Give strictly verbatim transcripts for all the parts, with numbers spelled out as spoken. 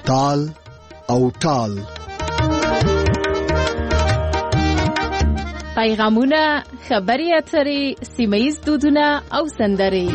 تال او ټال. پیغامونه، خبري اترې، سیمه‌ییز دودونه او سندرې.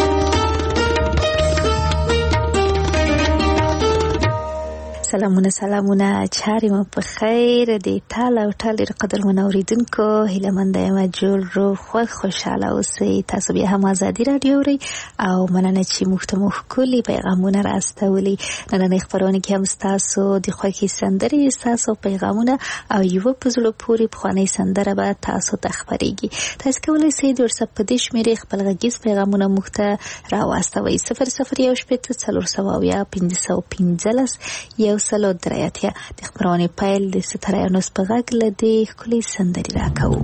سلامونه سلامونه چاري مو په خیر دي. تال او ټال ډېر قدرمن اوریدونکو، هیله مند یم جوړ روغ خوښ خوشاله اوسئ. تاسو بیا هم ازادي رادیو اورئ او مننه چې موږ ته مو ښکلي پیغامونه راستولي. نننۍ خپرونه کې هم ستاسو د خوښې سندرې، ستاسو پیغامونه او یوه په زړه پورې پخوانۍ سندره به تاسو ته خپرېږي. تاسو کولی شئ د وټساپ په دې شمېرې خپل غږیز پیغامونه موږ ته راواستوئ. صفر صفر یو شپېته څلور سوه اویا پنځه سوه پنځلس یو سلو درې اتیا. د خپرونې پیل د ستاره یونس په غږ له دې ښکلې سندرې راکوو.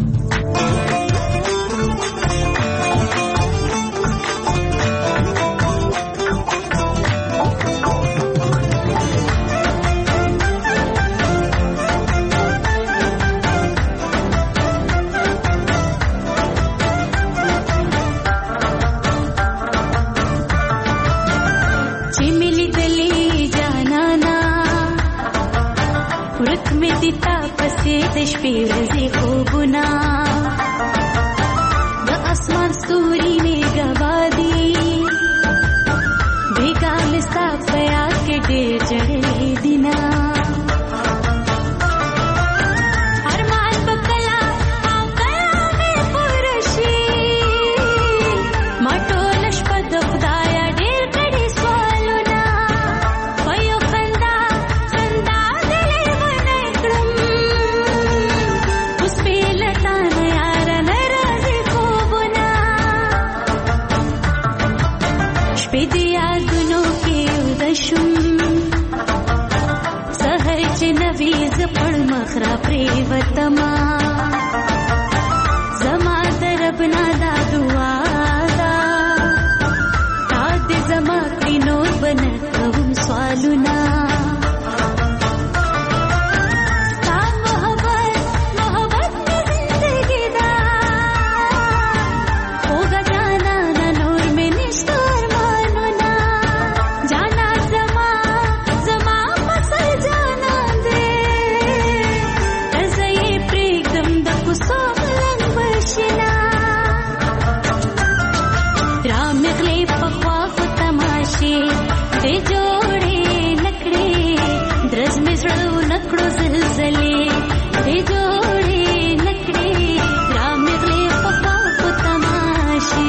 د شپې ورځې خوبونه د اسمان ستوري مې ګوادي بیګا مې ستا په یاد کې ډېر جړلې دینه ارمان به کله او کله مې پوره شي ما ټوله شپه د خدایه ډېر کړي سوالونه په یو خندا خندا دې لیونی کړم نویز پړ مخرا پریوتما زما دربنا دا دعا دا تا دې زما کینو بن کوم سوالونه تا محبت محبت زندگی دا ہوگا جانا نہ نور میں نشتر مانونا جانا زما زما مسل جانا دې جوړې نکړې درز مې زړه نکړو زلزلې دې جوړې نکړې را مې غلې په خوا تماشې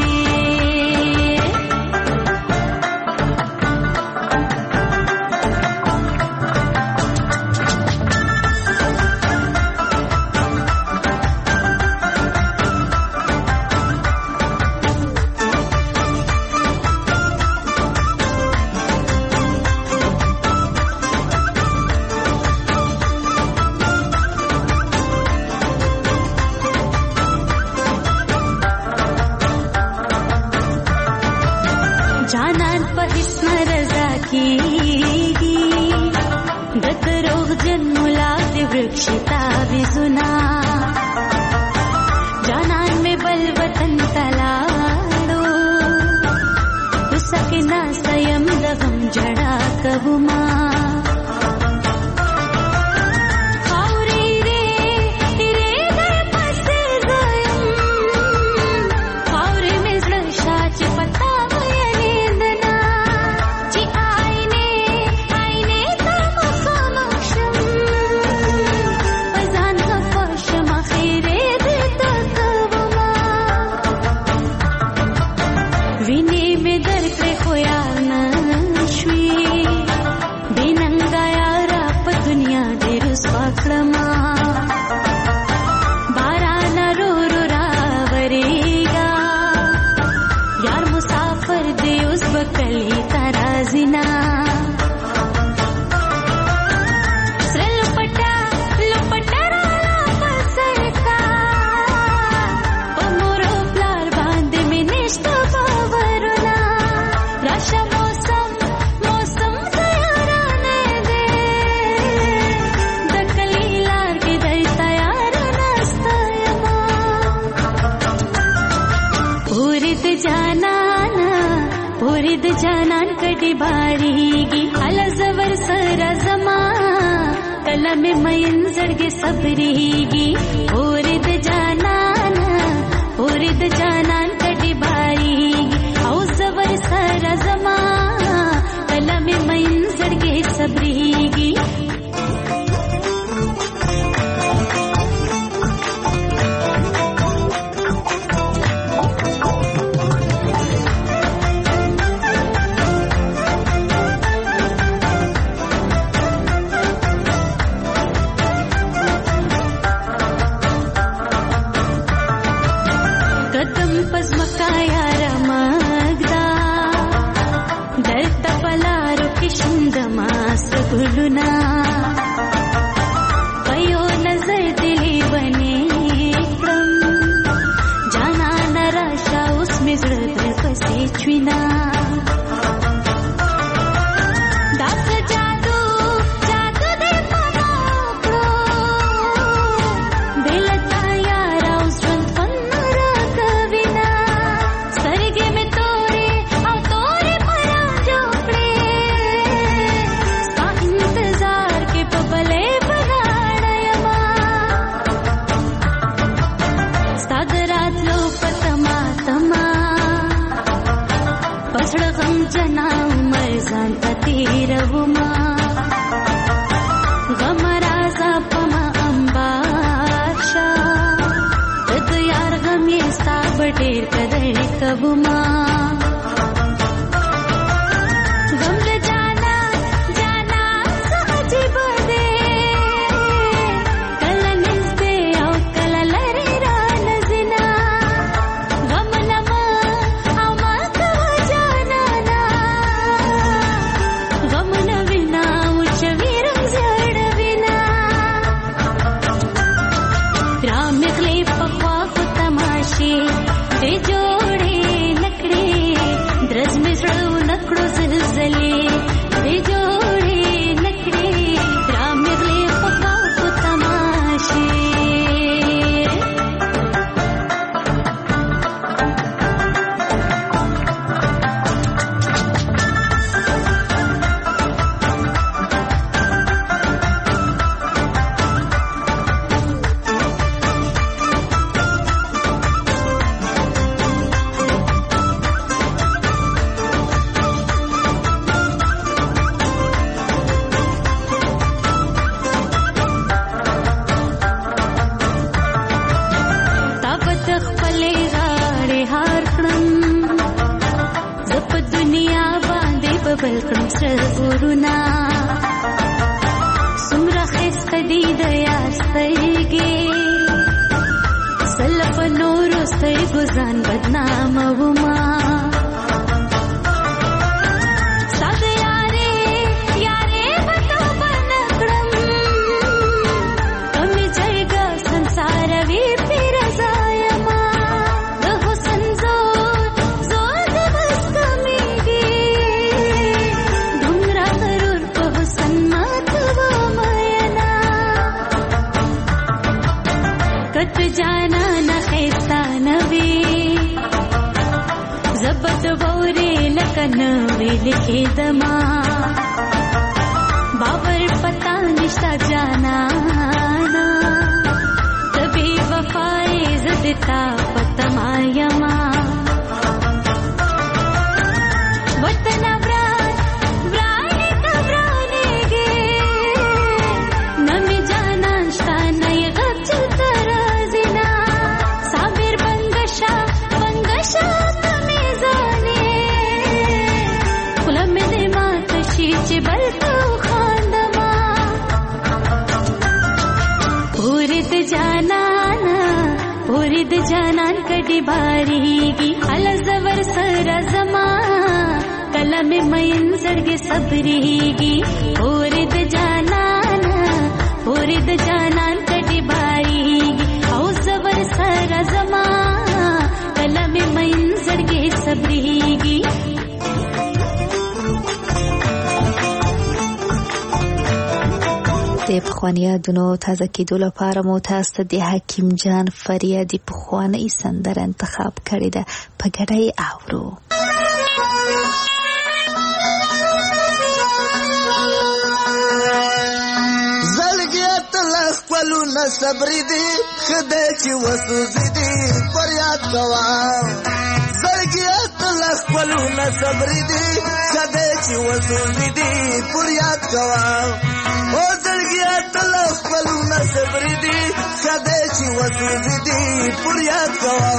پورې د جانان کډي باریږي ال زور سره زما کله مې مین زړګي صبرېږي پورې د جانان پورې د جانان کډي باریږي او زور سره زما کله مې مین زړګي صبرېږي د پخواني یادونو تازه کېدو لپاره مو تاسو ته د حکیم جان فریادي پخوانۍ سندره انتخاب کړې ده، په ګډه یې اورو. صبرې دي خدای چې وسوځي دي پر یاد کوه زړګیه ته له خپلو نه صبرې دي خدای چې وسوځي دي پر یاد کوه او زړګیه ته له خپلو نه صبرې دي خدای چې وسوځي دي پر یاد کوه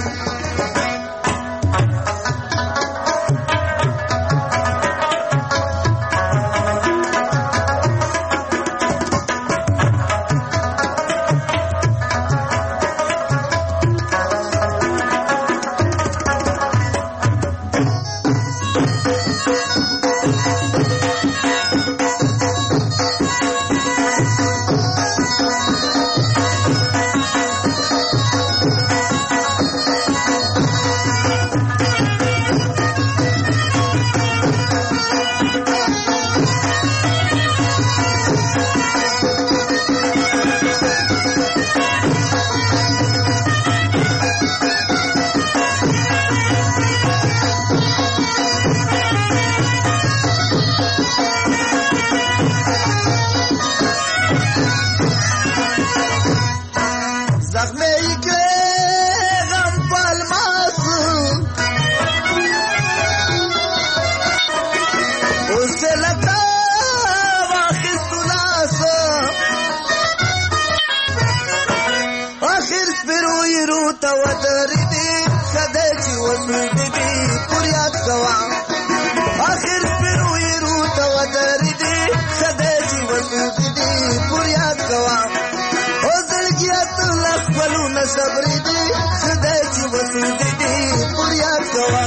صبرې دي خدای چې وسوځي دي پر یاد کوه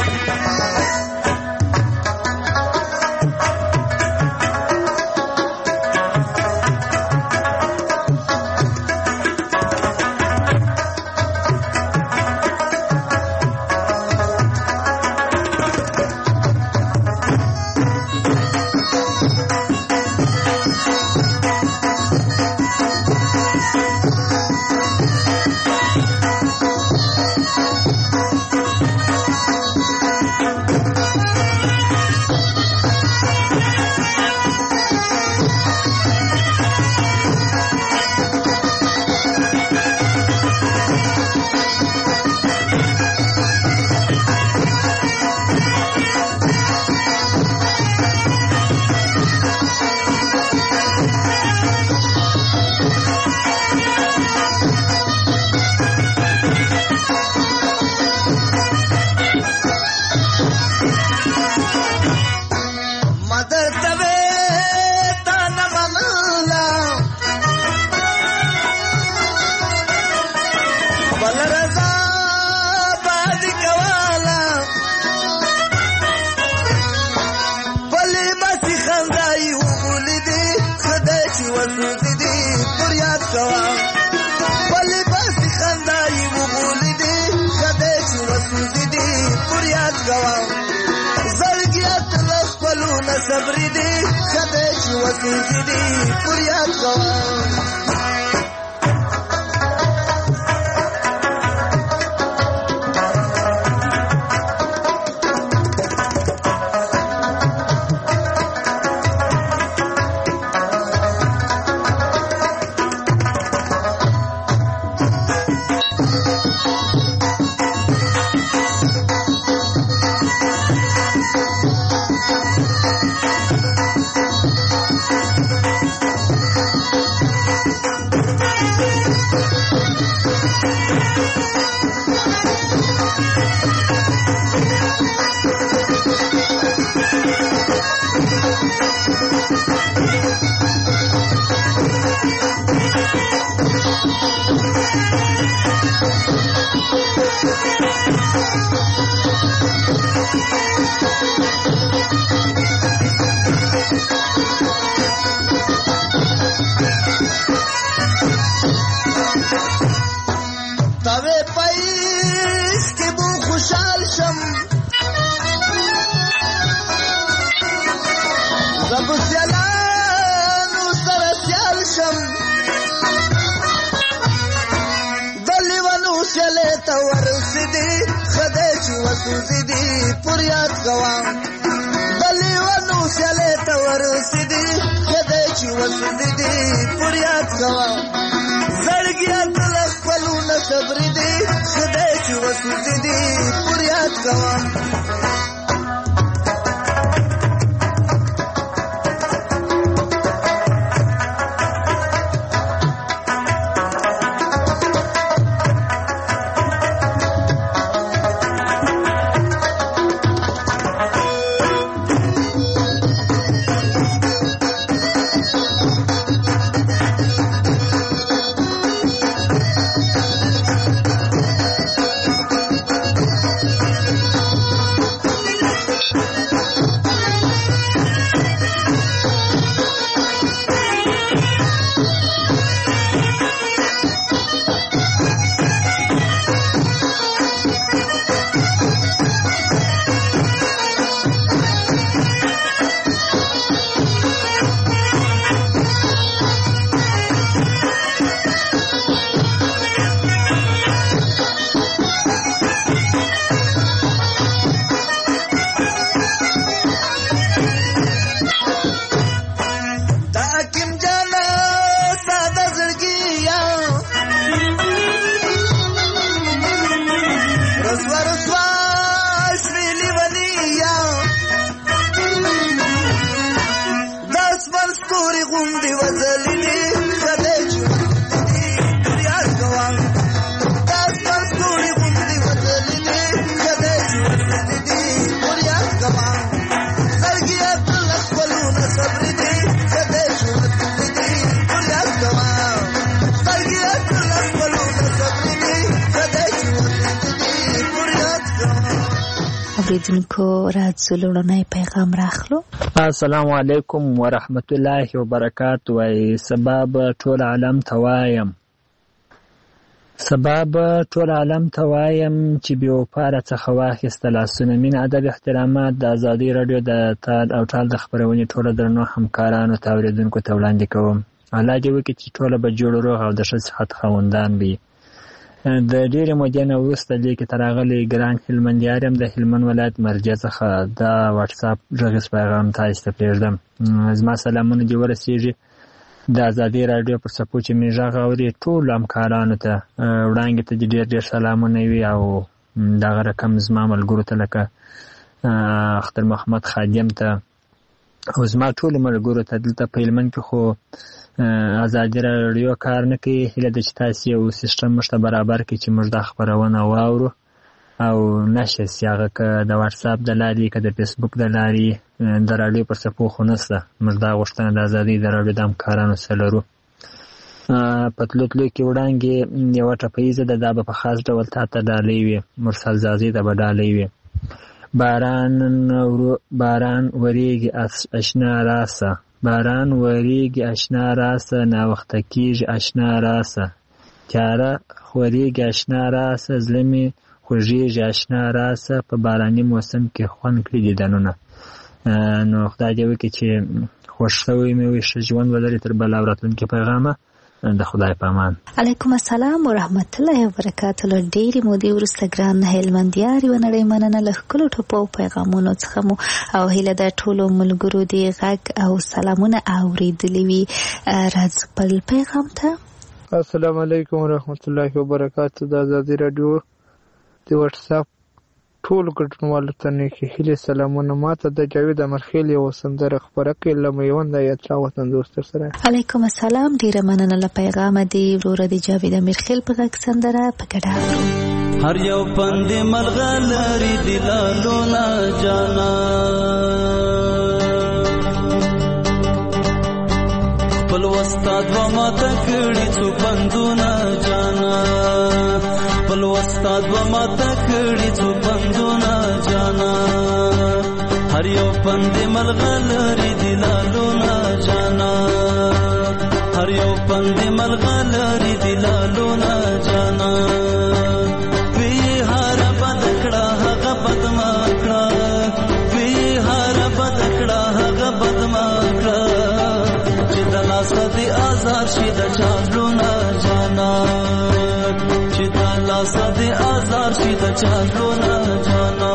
صبرې دي خدای چې وسوځي دي پر یاد کوه وسوځي دي پر یاد کوه بلې ونو سیالۍ ته ورسېدي خدای چې وسوځي دي پر یاد کوه زړګیه وسوځي دي پر یاد کوم اوریدونکو راځو لوړنی پیغام راخلو. السلام علیکم ورحمت الله وبرکاتو. وای سبب ټول عالم توایم سبب ټول عالم توایم چې بیا پاره څخه واخیسته لاسونه مين ادب احترامات د ازادي رادیو د تال او تال د خبرونې ټول درنو همکارانو ته اوریدونکو ته وړاندې کوم. الله دې وکړي چې ټول به جوړ روغ او د ښه صحت خاوندان وي. د ډېرې مودې نه وروسته لیکې ته راغلی ګران هلمندیار یم د هلمند ولایت مرجع څخه دا واټساپ غږیز پیغام تاسو ته پرېږدم. زما سلامونه دې ورسېږي د ازادي راډیو پر څپو چې مې غږ اوري ټولو همکارانو ته وړاندې ته دې ډېر ډېر سلامونه وي او دغه رقم زما ملګرو ته لکه اختر محمد خادم ته او زما ټولو ملګرو ته دلته په هلمند کې خو ازادي راډیو کار نه کوي. هیله ده چې تاسو یو سیسټم موږ ته برابر کړئ چې موږ دا خپرونه واورو او نشر سي هغه که د واتساپ د لارې که د فیسبوک د لارې د راډیو پر څپو خو نشته. موږ دا غوښتنه د ازادۍ د راډیو د همکارانو سره لرو. په تلو تلو کې وړاندې یوه ټپیزه ده دا به په خاص ډول تا ته ډالۍ وي مرسل زازي ته به ډالۍ وي. باران باران وریږي اشنا راسه باران وریږي اشنا راسه ناوخته کېږي اشنا راسه تیاره خورېږي اشنا راسه زړه مې خوږېږي اشنا راسه په باراني موسم کې خوند کړي دیدنونه. نو خدای دې وکړي چې خوښ شوی مې وي ښه ژوند ولري تر بله وراتلونکي پیغامه د خدای په امان. علیکم السلام ورحمت الله وبرکاتو. له ډېرې مودې وروسته ګران هلمندیار یوه نړۍ مننه له ښکلو ټپو او پیغامونو څخه مو او هیله ده ټولو ملګرو دې غږ او سلامونه اورېدلي وي. راځو بل پیغام ته. السلام علیکم ورحمت الله وبرکاتو. د ازادي راډیو د واتساپ ټولو ګډونوالو ته نیکې هیلې سلامونه. ماته د جاوید امرخیل یوه سندره خپره کړې له میونده یاترا وطن دوست سره. علیکم السلام. ډېره مننه له پیغامه دې وروره د جاوید امرخیل په غږ سندره په ګډه اورو. هر یو پند ملغلري دلالونه جانا خپل استاد و ماته کړي څو پندونه جانا خپل استاد و ماته کړي څو پندونه جانا هر یو پند ملغلري دلالونه جانا هر یو پند ملغلري دلالونه جانا وی هر بدکړه هغه بدما کړه وی هر بدکړه هغه بدما کړه چې د لاس د آزار شي د چالونه جانا چې د لاس د آزار شي د چالونه جانا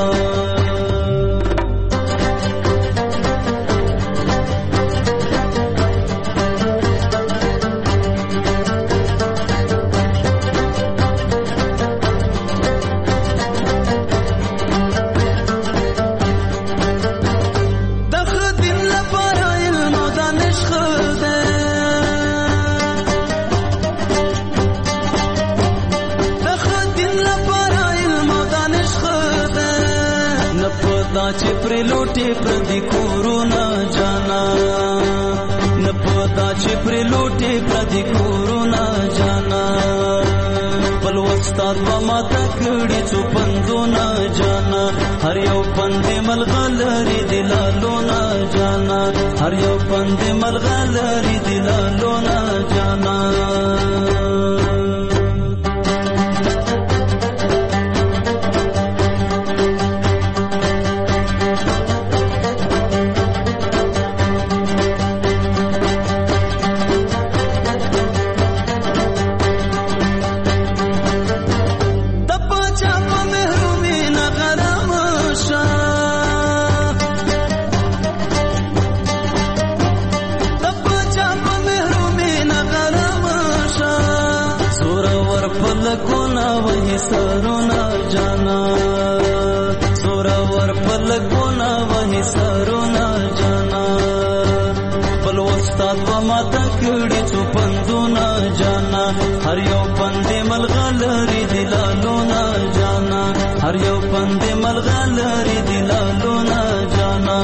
دا چې پر لوټي پر دې کورونا جانا نه پدا چې پر لوټي پر دې کورونا جانا بل استاد و ما تکړي څو پندونه جانا هر یو پندې ملغلري دلالونه جانا هر یو پندې ملغلري دلالونه جانا سرونا جانا سورا ور پلگونا وہی سرونا جانا بل استاد و ما تکړي څو پندونه جانا هر یو پندې ملغلري دلالونه جانا هر یو پندې ملغلري دلالونه جانا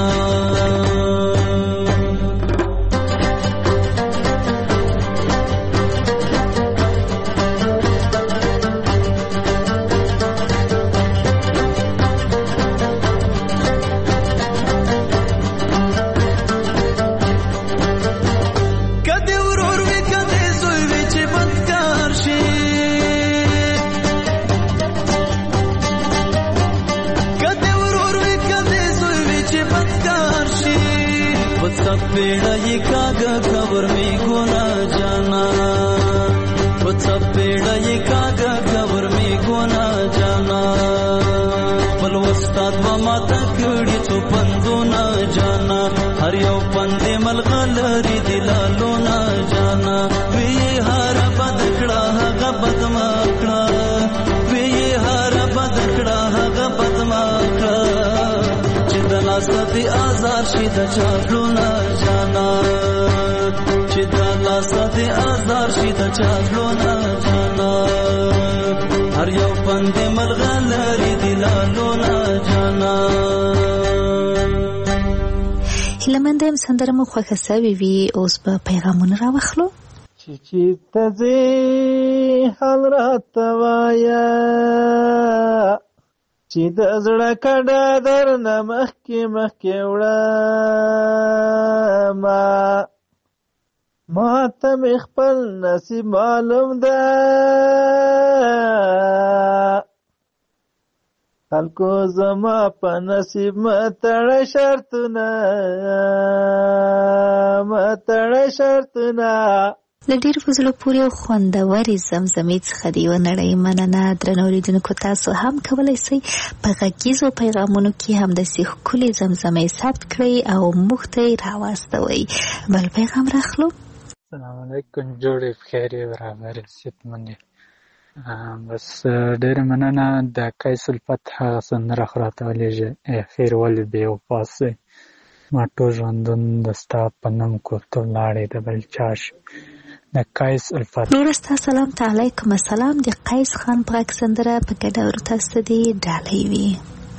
पेड़ा ये कागा खबर में गोना जाना सब पेड़ा ये कागा खबर में गोना जाना बल उस्ताद व माता कड़ी तो पंदो ना जाना हर यो पंदे मलगलरी दिलालो ना जाना वे ये हारा बदकड़ा हगा बदमाकड़ा वे ये हारा बदकड़ा हगा बदमाकड़ा चिदला सती आजार शिदा चालूना जाना चिदला सती आजार शिदा चालूना जाना हर यो पंदे मलगलरी दिलालोना जाना هیلمندم سندره مو خوښه سوي وي اوس به پیغامونه راوخلو چې چې تزه حال راته وایا چې د زړه کډه درنه مخکې مخکې وړه ما ما ته مې خپل نصیب معلوم ده خلکو زما په نصیب متړه شرطونه متړه شرطونه له ډېرو په زړه پورې او خوندورې زمزمې څخه د یوه نړۍ مننه. درنو اورېدونکو تاسو هم کولی شئ په غږیزو پیغامونو کې همداسې ښکلې زمزمې ثبت کړئ او موږ ته یې راواستوئ. بل پیغام راخلو. سلام علیکم، جوړې بخیرې برابرې صحتمندې. بس ډېره مننه. د قیس الفتح سندره خو راته ولېږه ای خیر ولې بې وفا سوی ما ټول ژوندون د ستا په نوم کورته ولاړې د بل چا شي. د قیس الفتح. نور ستا سلام ته علیکم السلام. د قیس خان په غږ سندره په ګډه ورو تاسو ته دې ډالۍ وي.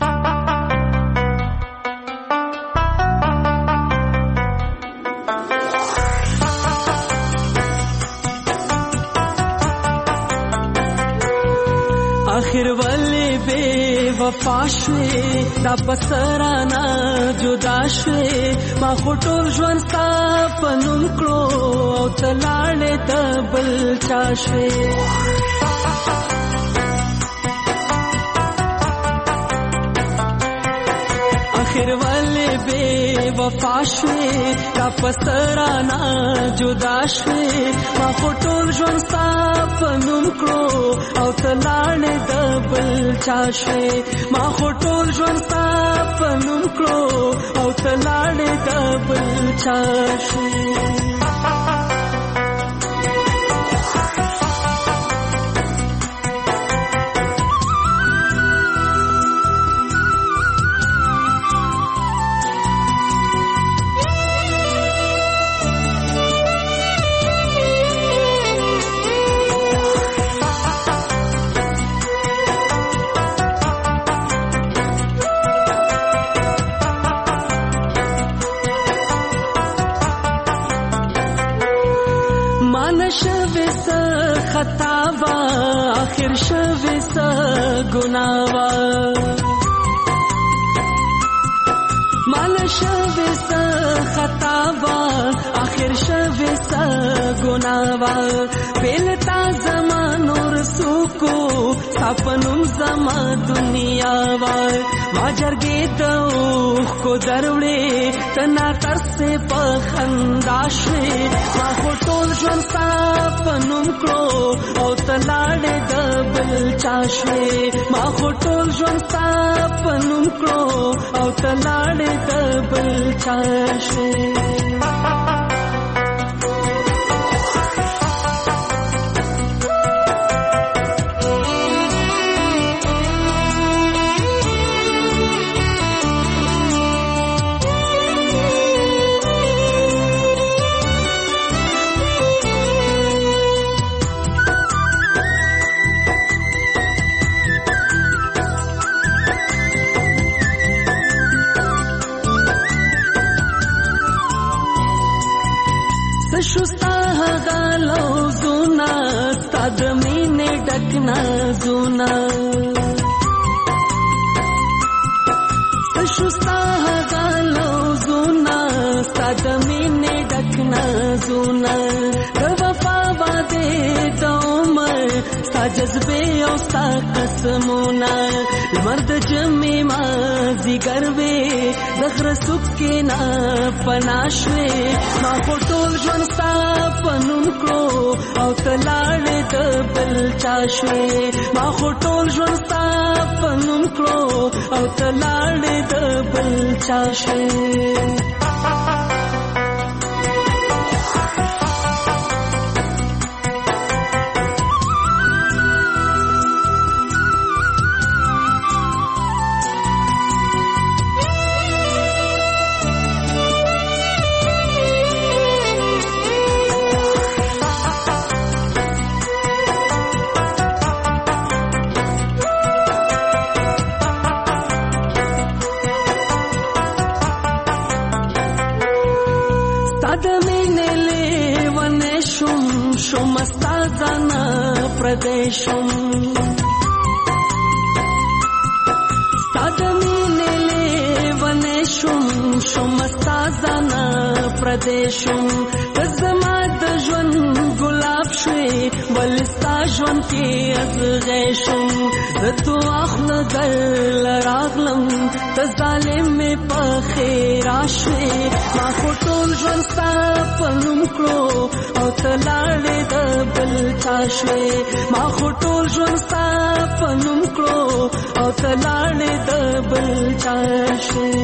आखिर वाले बे वफा शवे دا پسرانا جدا شوه ما خټول ژوند ستا په نوم کړو او تلاړې د بل چا شوه. आखिर वाले बे वफा شوه دا پسرانا جدا شوه ما خټول ژوند ستا په نوم کړو او تلاړې د بل چا شوه. ما خټول ژوند ستا په نوم کړو او تلاړې د بل چا شوه. شوی څه خطا وا اخر شوی څه ګناه وا مال شوی څه خطا وا اخر شوی څه ګناه وا بیلتا زمانو رسوکو سپنوم زما دنیا وا ما جرګې د کو دروړې تنا ترسه په خندا شوې ما ټول ژوند سپنوم کړو او تلاړې د بل چا شوې ما ټول ژوند سپنوم کړو او تلاړې د بل چا شوې شستا غالو زونا ستاد مینه ډکنا زونا شستا غالو زونا ستاد مینه ډکنا زونا د وفا باندې د عمر ستا جذبه او ستا قسمونه مرد جمع ما زیګر وې زخر سکه نا پناشوي ما ټول ژوند ستا پنوم کړو او تلاړې د بل چا شوې ما ټول ژوند ستا پنوم کړو او تلاړې د بل چا شوې پردیشم ستادمینه لیونشم شمستازانا پردیشم تزما د ژوند ګلاب شوی ولستا ژوند کې ازغیشم زتو اخله در لراغلم ته ظالم می په خیر شوی ما ټول ژوند ستا پنوم کړو او تلاړې د بل چا شوی ما ټول ژوند ستا پنوم کړو او تلاړې د بل چا شوی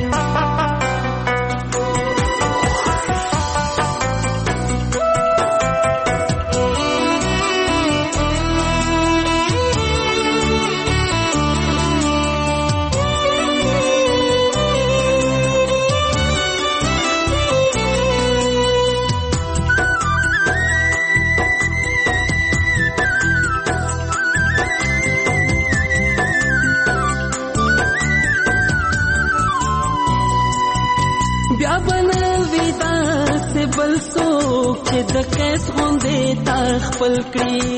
بل څوک چې د قیس غوندې تا خپل کړي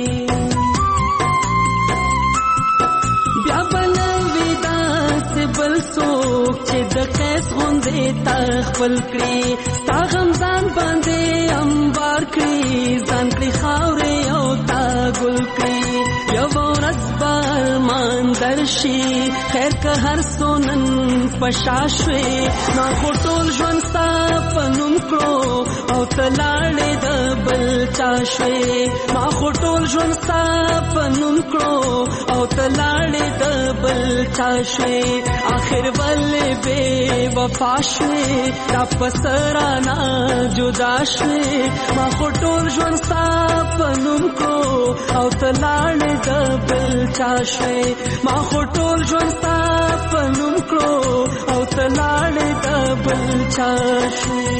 بیا به نه وي داسې بل څوک چې د قیس غوندې تا خپل کړي ستا غم ځان باندې امبار کړي ځان کړي خاورې او تا ګل کړي یوه ورځ به ارمان درشي خیر که هر څو نن په شا شوې ما خو ټول ژوند ستا په نوم کړو او ته لاړې د بل چا شوې ما خو ټول ژوند ستا په نوم کړو او ته لاړې د بل چا شوې آخر ولې بې وفا شوې را په سرانه جدا شوې ما خو ټول ژوند ستا په نوم کړو او ته لاړې د بل چا شوې ما خو ټول ژوند ستا په نوم کړو او ته لاړې د بل چا شوې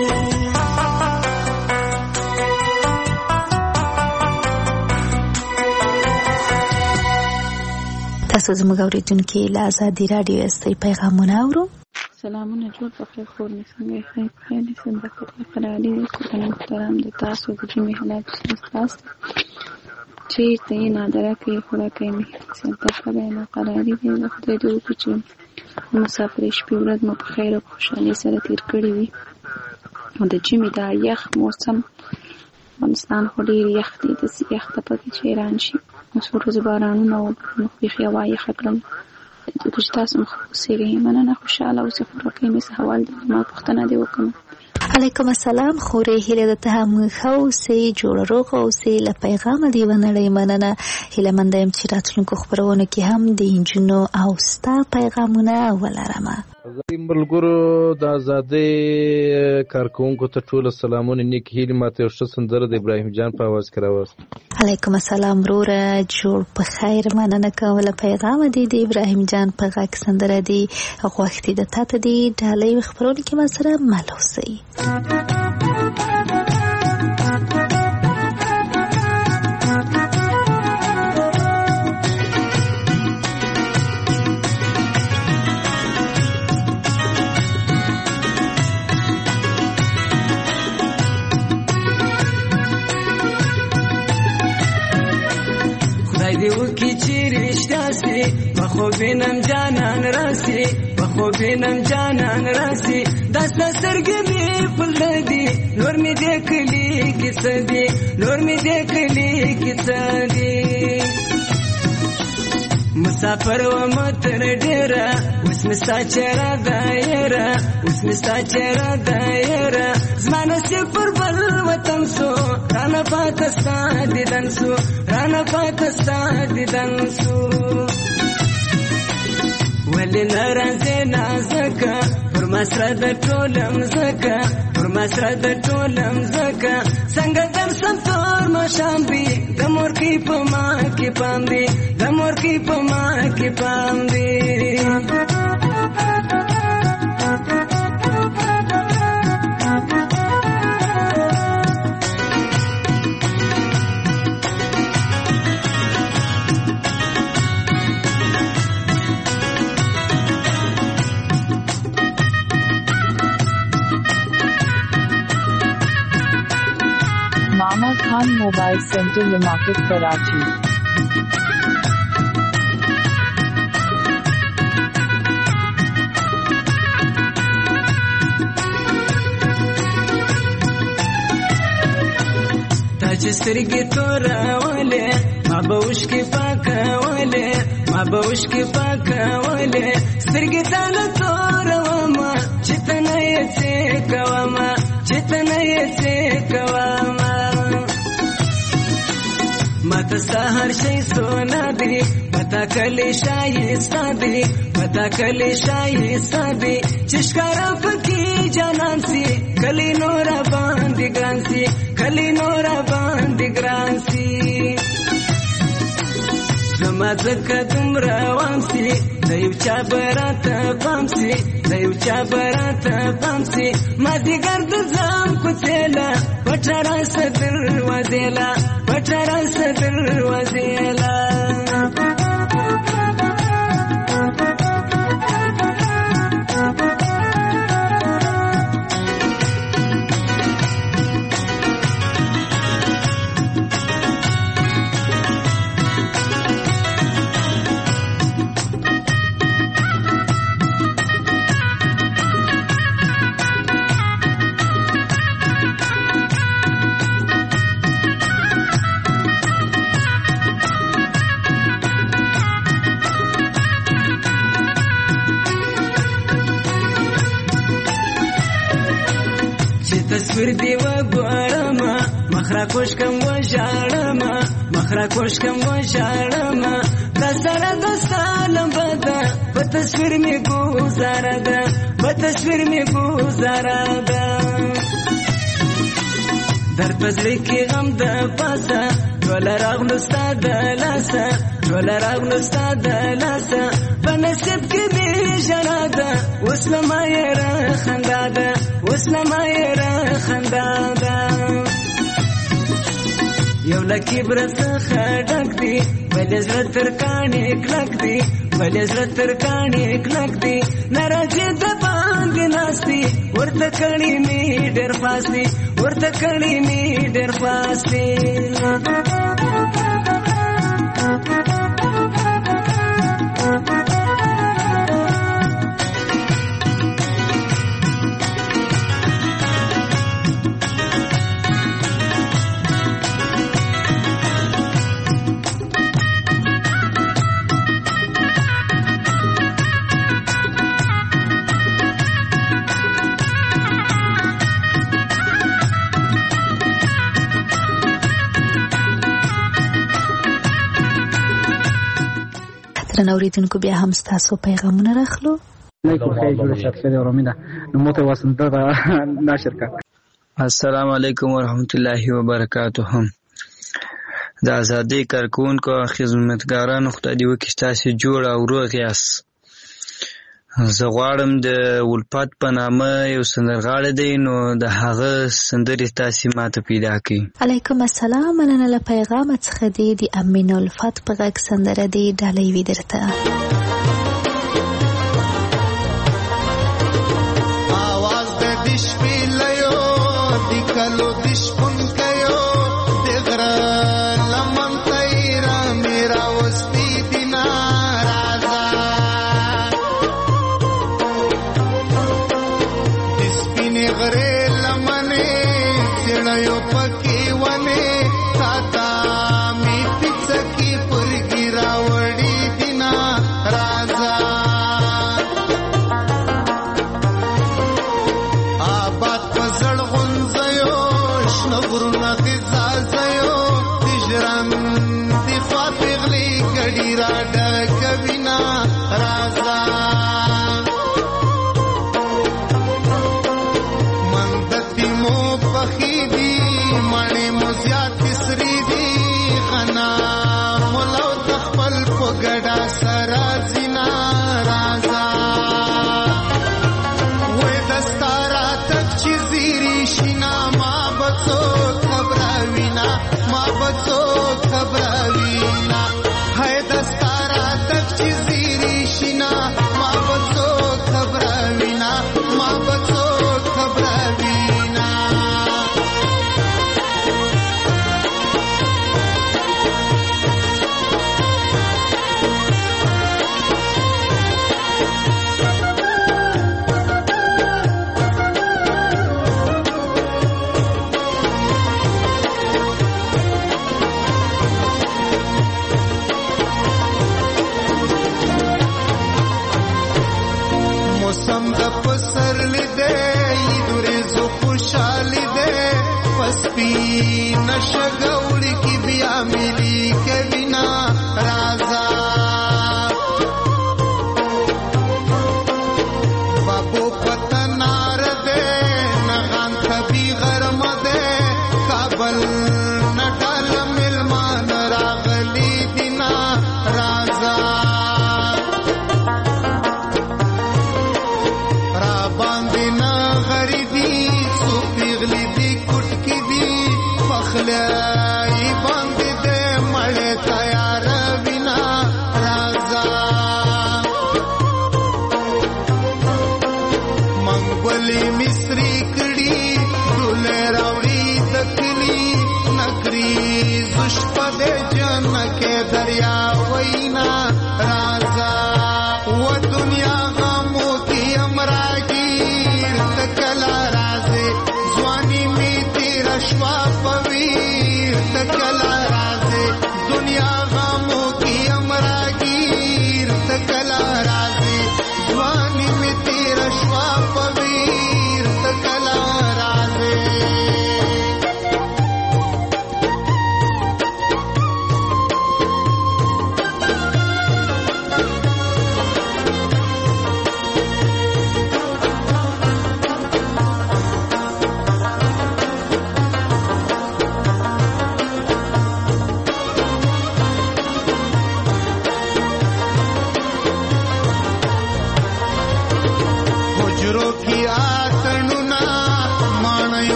تاسو زموږ اورېدونکي له ازادي راډیو استي پیغامونه اورو سلامونه جوړ په خیر خور مې څنګه یې خیر خیر دې څنګه خیر قراري دې کورنۍ محترم د تاسو د جمعې حالات تاسو چیرته یې نادره کوي خوړه کوي مې څنګه خبره نه قراري دې د خدای دې وکړي چې مسافر شپې ورځ مو په خیر او خوشحالۍ سره تیر کړې وي او د جمعې دا یخ موسم افغانستان خو ډېر یخ دی داسې یخ ته پکې چې حیران شي څو ورځې بارانونه وکړل بیخي هوا یخه کړل چې تاسو هم ښه اوسېږئ مننه خوشحاله اوسئ خوراکۍ مې څه حوال دی ما پوښتنه دې وکړم علیکم السلام خورې هیله ده ته هم ښه اوسئ جوړه روغه اوسئ له پیغامه دې ونړئ مننه هیله منده یم چې راتلونکو خپرونو کې هم د نجونو او ستا پیغامونه ولرمه ازادي ملګرو د ازادۍ کارکوونکو ته ټول سلامونه نیک هیلې ماته یو ښه سندره د ابراهیم جان په اواز کې راوست علیکم السلام وروره جوړ په خیر مننه کوم له پیغامه دې د ابراهیم جان په غږ سندره دې غوښتې د تا ته دې ډالۍ خپرونې کې ما سره مل اوسئ دیو کی چیرې رشتہ سي بخو بینم جانان راسي بخو بینم جانان راسي داستا سرګې می پل دی نور می دې کلی کې سدي نور می دې کلی کې سدي مسافر و متر ډیرا اوس مستا چیرې دایره اوس مستا چیرې دایره زمانه سي پر بل وطن سو رانا پاکستان دي دنسو رانا پاکستان دي دنسو ولې ناراضه نازکه پر مسره د ټولم زکه پر مسره د ټولم زکه څنګه در سم تور ما شام دي د مور کې په ما کې پام دي د مور کې په ما کې پام دي Mama Khan Mobile Center Market Karachi تاج سترګې تورولې ما به اوښکې پاکولې ما به اوښکې پاکولې سترګې تاله تورومه چې ته نه یې څه کومه چې ته نه یې څه کومه ماته سهار شي سونا دی پتا کلی شایسته دی پتا کلی شایسته دی چې ښکارا پکې جانان سي کلی نور باندې ګران سي کلی نور باندې ګران سي زما ځکه دومره وام سي د یو چا براته پام سي د یو چا براته پام سي ما دیګر د ځام کوڅېله پټه راسه دروازېله پټه راسه دروازېله تصویر دی و ګورما مخرا کوش کم و ژړما مخرا کوش کم و ژړما د سره د سالم بدا په تصویر می گزاره ده په تصویر می گزاره ده در پزړی کې غم د پاسه ټول راغلو ستاد لاسه ټول راغلو ستاد لاسه په نصیب کې دې ژړا ده اوس ما یې را خندا ده اوس ما یې را خندا ده یو لکه برڅخه ډک دی ولې زړه تر کاڼي کلک دی ولې زړه تر کاڼي کلک دی ناراضي د لاندې ناستي ورته کړي مې ډېر فاصلې ورته کړي مې ډېر فاصلې نوریدونکو بیا هم ستاسو پیغامونه راخلو. علیکم خیر جوړ شخصیت اورومینا نو مو ته وسنده ناشر کا. السلام علیکم ورحمت الله وبرکاته. د ازادۍ کارکونکو خدمتګارانو خدای دې وکړي تاسو جوړ او روغ یاست. زه غواړم د ولفت په نامه یو سندرغاړی دی نو د هغه سندرې تاسې ماته پیدا کړي. علیکم السلام. مننه له پیغامه څخه دی د امین الفت په غږ سندره دی ډالۍ وي درته. आवाज د دش پیلایو د کلو دش پون کيو د غر لمن تیرا میرا وستی دینا رازا دس پینه غره لمنه چړیو پکی ونه تا می پڅکی پرګی راوړی دینا رازا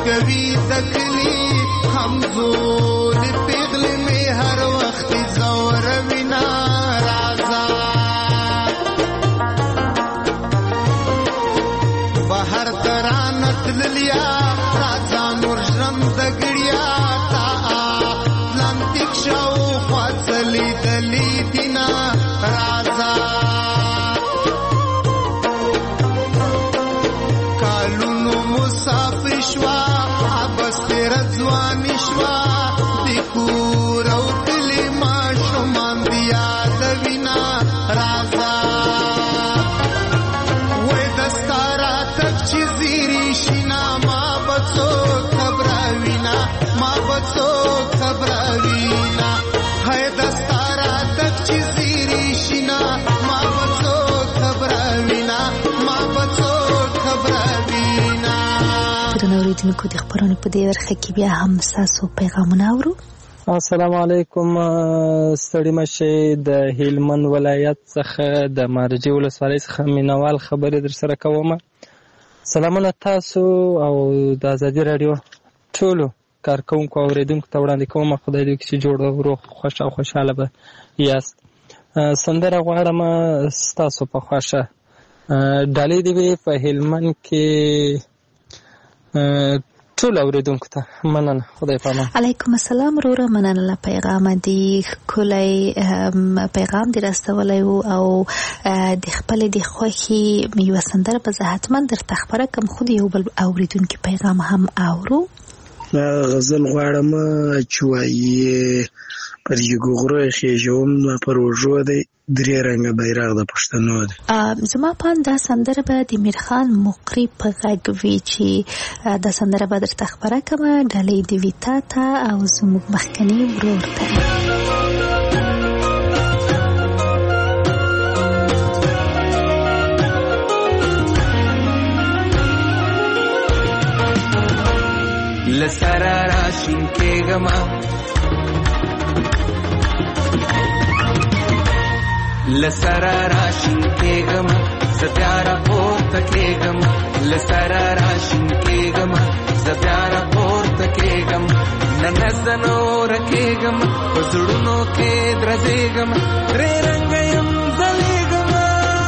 کوي دکلی همزول پیغل می هر وخت زور وینا رازا بهر ترانت للیا رازا نور ژرم دګړیا تا لانتیک شاو خواڅلی دلی دینا رازا کالونو مسافر شوا بس تیر ځواني شوا د کور او کلی ما شومان بیا د وینا رازا وې دستارا تک چې زیری شینا ما بڅو خبر وینا ما بڅو خبر وینا هې دستارا تک چې زیری شینا ما بڅو خبر وینا ما بڅو خبر وینا. درنو اوریدونکو د خبرونې په دې برخه کې بیا هم ستاسو پیغامونه اورو. السلام علیکم. ستړي مشه د هلمند ولایت څخه د مارجې ولسوالۍ څخه مینوال خبرې در سره کوم. سلامونه تاسو او د ازادي رادیو ټولو کارکونکو او اوریدونکو ته وړاندې کوم. خدای دې وکړي چې جوړ او روغ خوښ او خوشحاله به یاست. سندره غواړم ستاسو په خوښه ډالۍ دې وي په هلمند کې ټول اوریدونکو ته مننه. خدای پامان. علیکم السلام وروره، مننه پیغام دی کولای پیغام دی راستولی وو او د خپل د خوښي یو سندره به زه حتما درته خبره کوم. خو یو بل اوریدونکو پیغام هم اورو. غزل غواړم چې وایي پر یو غره خېژوم پر وژو دی درې رنګه بیرغ د پښتنو دی. زما پان دا سندره به د میرخان مقری په غږ وي چې دا سندره به درته خبره کوم. ډالۍ د وي تا ته او زموږ مخکني ورور ته. لسره راشین کېږمه لسره راشین کېږمه زه بیا راپورته کېږم لسره راشین کېږمه زه بیا راپورته کېږم نه زه نوره کېږم په زړونو کې درزېږم درې رنګه یم ځلېږمه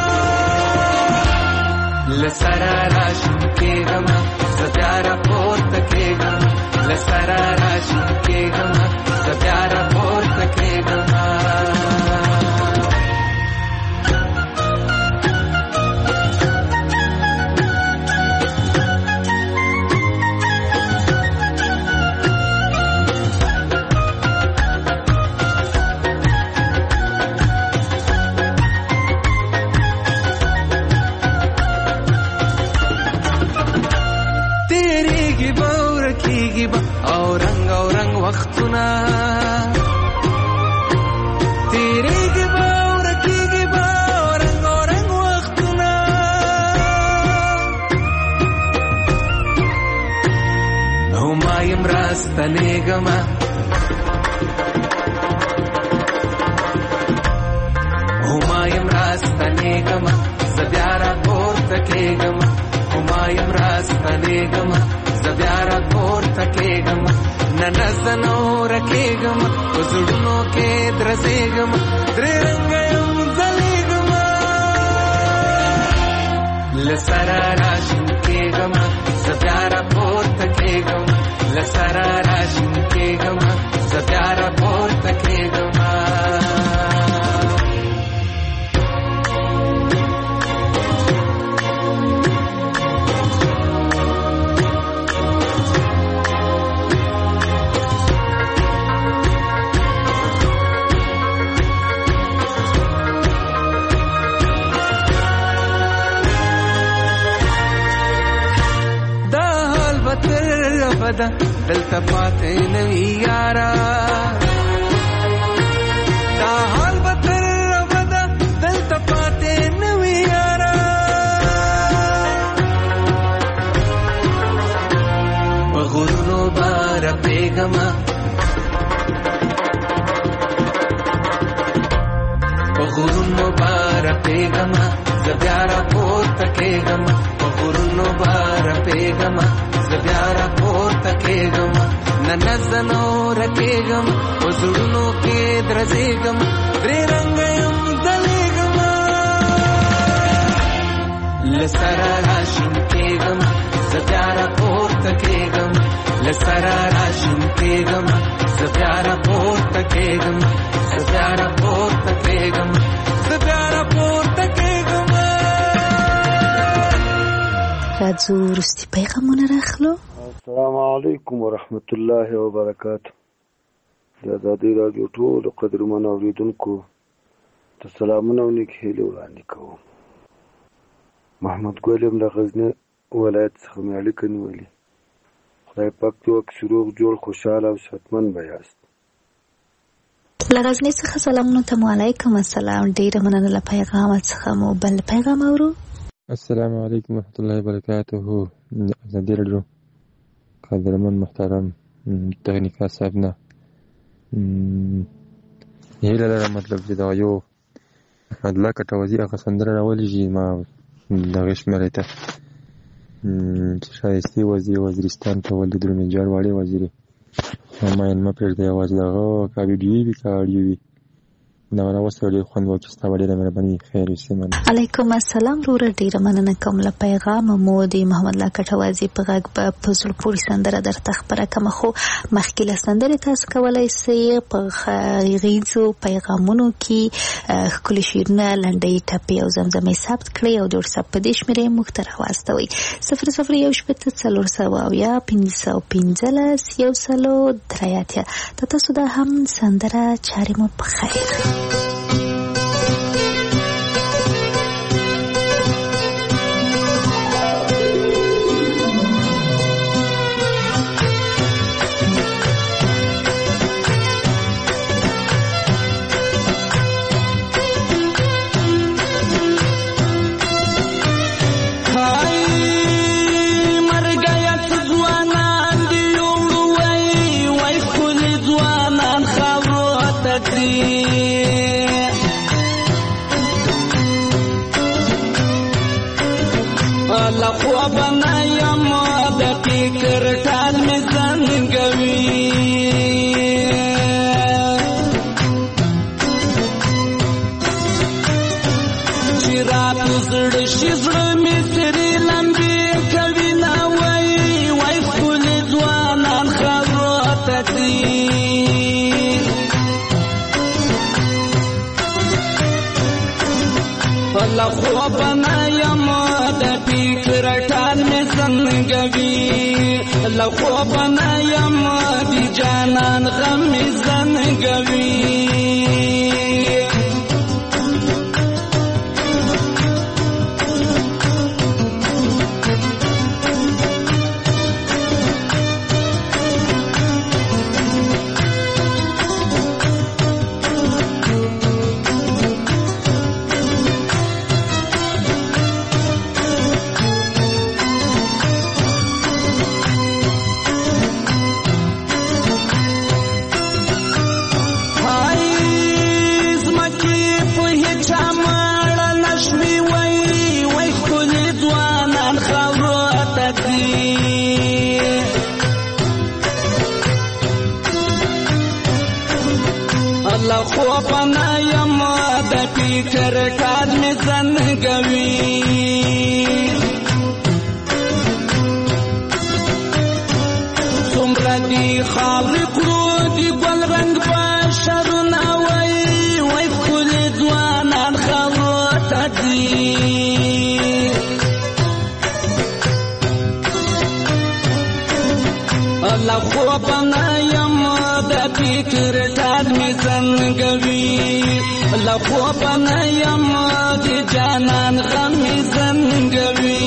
لسره راشین کېږمه زه بیا راپورته کېږم لسره راشین کېږمه زه بیا راپورته کېږمه. او رنگ او رنگ وختونه تیریږي به او رکیږي به او رنگ او رنگ وختونه او ما یم راستنېږمه او ما یم راستنېږمه زه بیا راپورته کېږم او ما یم راستنېږمه زه بیا راپورته کېږم نه نه زه نوره کېږم په زړونو کې درزېږم درې رنګه یم ځلېږمه له سره راشین کېږم زه بیا راپورته کېږم له سره راشین کېږم زه بیا راپورته کېږم. بدا دلته پاتې نوي یارا دا حال به تر بدا دلته پاتې نوي یارا په غرونو بار پیغما په غرونو بار پیغما زبیارا پورته کېږم په غرونو بار پیغما زبیارا پورته ننزنو رکیگم وزړونو کې درځېږم درې رنګه یم دلیږم لسره راشین کېږم زه بیا راپورته کېږم لسره راشین کېږم زه بیا راپورته کېږم زه بیا راپورته کېږم زه بیا راپورته کېږم. راځو وروستي پیغامونه راخلو. السلام علیکم ورحمت الله وبرکاته. د ازادۍ راډیو ټولو قدرمنو اورېدونکو ته سلامونه او نیک هیلې وړاندې کوم. محمد ګل یم له غزني ولایت څخه مې اړیکه نیولې. خدای پاک دې وکړي روغ جوړ خوشحاله او صحتمند به یاست. له غزني څخه سلامونه ته مو علیکم السلام. ډېره مننه له پیغامه څخه مو بل پیغام اورو. السلام علیکم ورحمت الله وبرکاته. ازادي راډیو قدرمن محترم تکنیکا صاحب نه هیله لرم مطلب چې دا یو احمد الله کټوازي هغه سندره راولېږي ما دغه شمېرې ته چې ښایستې وزیر وزیرستان ته ولې درومې جار واړې وزیرې ما یې مه پرېږدی یوازې د هغه که ویډیو وي که اډیو وي دا راوسته ډېر خوند و چې ستا به ډېره مهرباني خیر وي سیمه. علیکم السلام وروره ډېره مننه کوم له پیغامه مو د محمد الله کټوازي په غږ به په زړه پورې سندره درته خپره کړمه خو مخکې له سندرې تاسو کولی سئ په غږیزو پیغامونو کې ښکلي شعرونه لنډۍ ټپې او زمزمې ثبت کړئ او د وټساپ په دې شمېرې موږ ته راواستوئ صفر صفر یو شپېته څلور سوه اویا پنځه سوه پنځلس یو سلو درې اتیا. ته تاسو دا هم سندره چارې مو په خیر. لخوا بنایم دی جانان غم زنگوی کرکات می زنگوی سمرا دی خاوری کرو دی گل رنگ باشر نوی وی کل دوانان خوات دی اللہ خواب نایم دا پیکر کات می زنگوی لخوا بنایم دی جانان غم زنگوی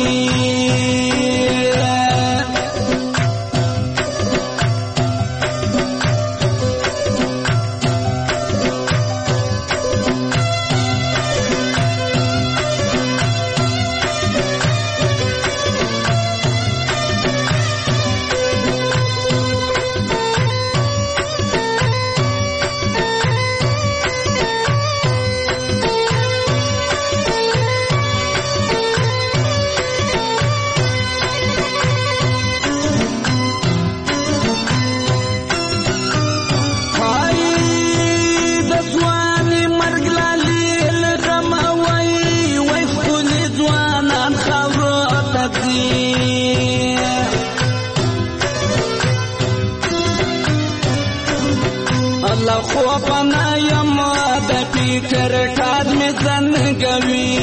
خوبه نه یم د فکر کار مې زنګوي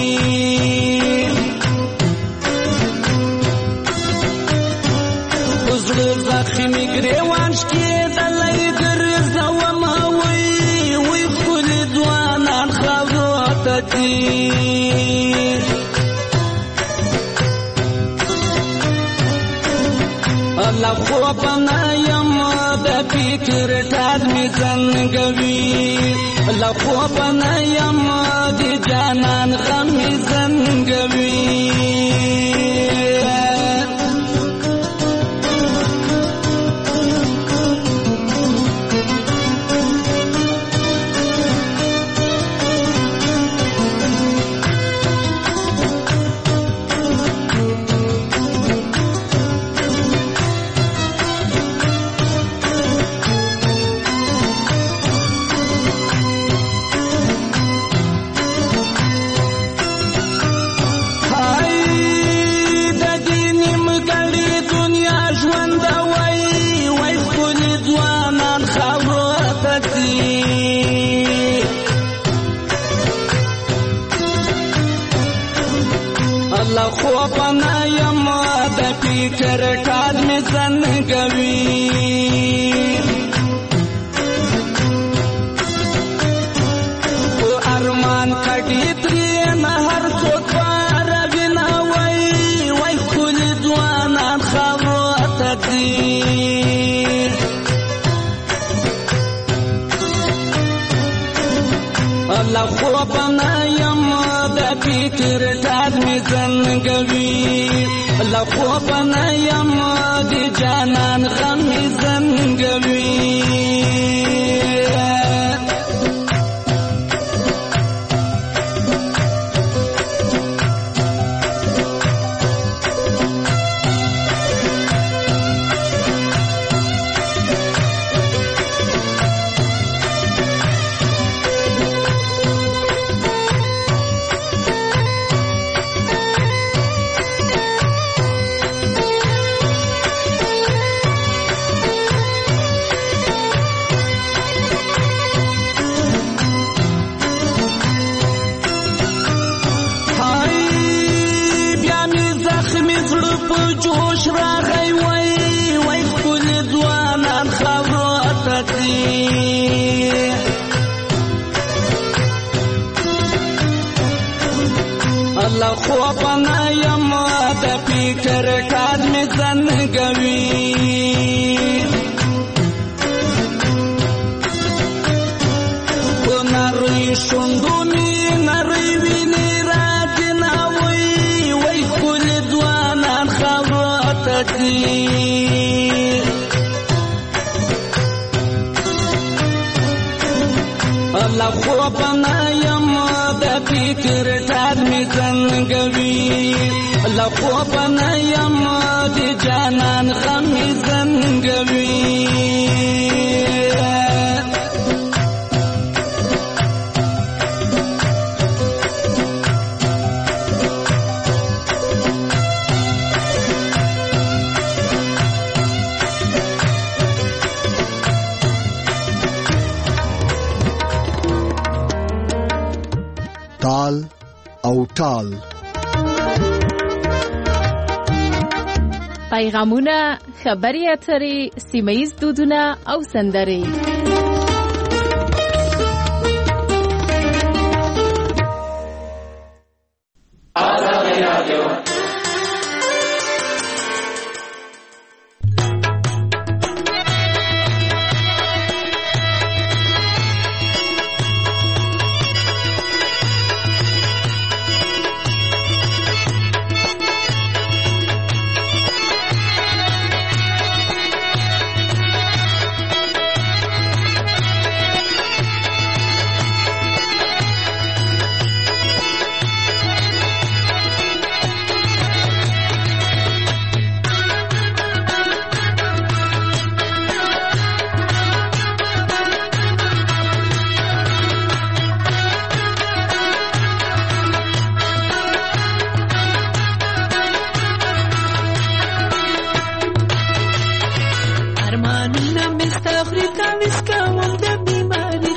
زړه زخمي ګریوان شکېدلی ګرځومه وی وی ښکلي ځوانان خاورو ته ځي الله خوبه نه یم د فکر ټال مې زنګوي الله خوبه نه یم د جانان غم مې زنګوي الله خوبه نه یم د فکر کار مې زنګوي خو ارمان کډې ترې نه هر څوک پاروي نه وی وی ښکلي ځوانان خاورو ته ځي الله خوبه نه یم د فکر ټال مې زنګوي الله خوبه نه یم د جانان غم مې زنګوي جوش راغی وای وای ښکلي ځوانان خاورو ته ځي الله خوبه نه یم د فکر کار مې زنګوي په نرۍ شونډو مې نرۍ وینې راځي نه وی وای ښکلي ځوانان خاورو ته ځي الله خوبه نه یم د فکر ټال مې زنګوي الله خوبه نه یم د جانان غم مې زنګوي تال او ټال پیغامونه خبري اترې سیمه‌ییز دودونه او سندرې ارمانونه مې ستا خوري تا ویس کوم د بیماري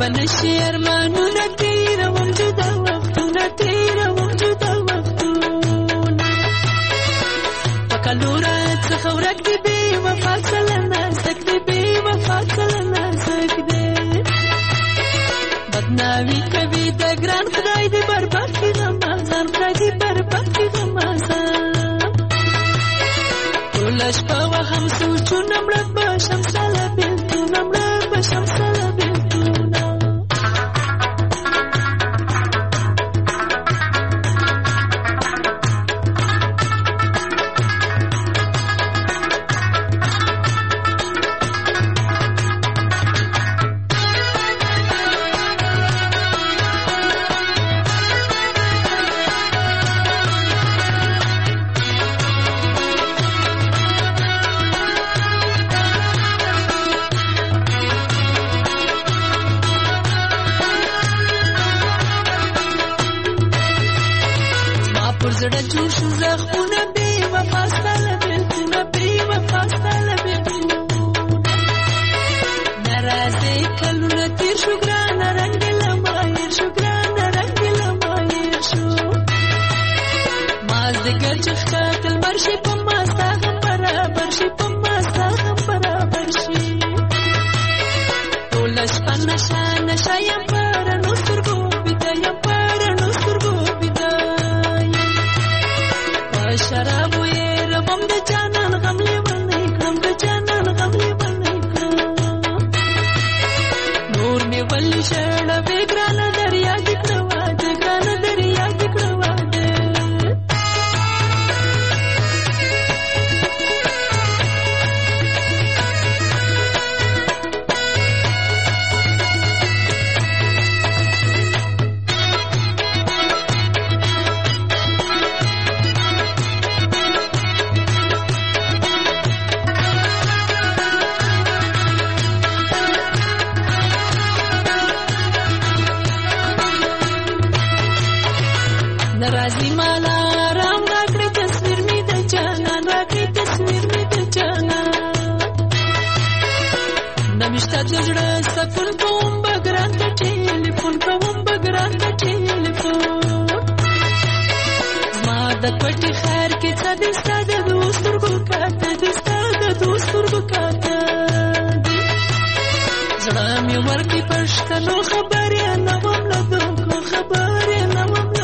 بنشي ارمانونه تیروم جدا وختونه تیروم جدا وختونه پکلوره څخه ورک دی بې وفا کله نازک دی بې وفا کله نازک دی بدناوي کوي د ګران خدای دی برباد کړي رمضان خدای دی برباد کړي رمضان ټوله شپه وهم سوچونه مړه به شم ساله بېلتونه مړه به شم ساله بېلتونه زړه جوش زخمونه بې وفا ستا له بېلتونه بې وفا ستا له بېلتونه ناراضۍ کلونه تېر شو ګرانه رنګ دې له ما هېر شو ګرانه رنګ دې له ما هېر شو مازدیګر چې ښکته لمر شي په ما ستا هم برابر شي په ما ستا هم برابر شي ټوله شپه نشه نشه یم په رڼو سترګو بیده یم په رڼو سترګو بیده شراب وې ربم د جانان غم لیونی کړم د جانان غم لیونی کړم نور مې ولې شړوې ګرانه دریا دې کړه واده ګرانه دریا دې کړه واده ناراضي مالا رام راکړي تصویر می د جانان راکړي تصویر می د جانان نمشته د زړه سکون کوم بګران ته ټلیفون کوم بګران ته ټلیفون زما د پټي خیر کې څه دې ستا د دوسترګو کاته دې ستا د دوسترګو کاته زړه مې ورکړي پښتنو خبرې نه وم له دوکو خبرې نه وم له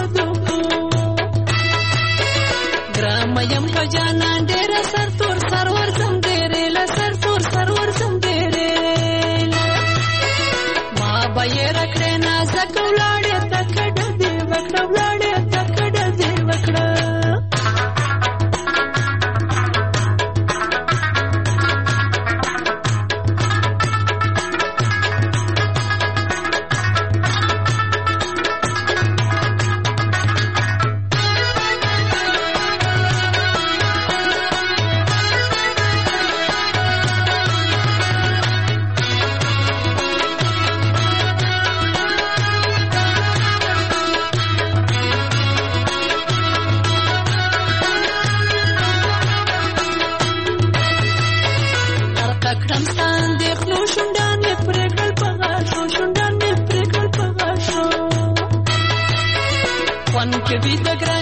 یم په جانان ډېر سر تور سر ورځم ډېرې له سر تور سر ورځم ډېرې ما به یې راکړې نازک ولاړې تکړه دې وکړه ولاړې تکړه دې وکړه کوي د ګران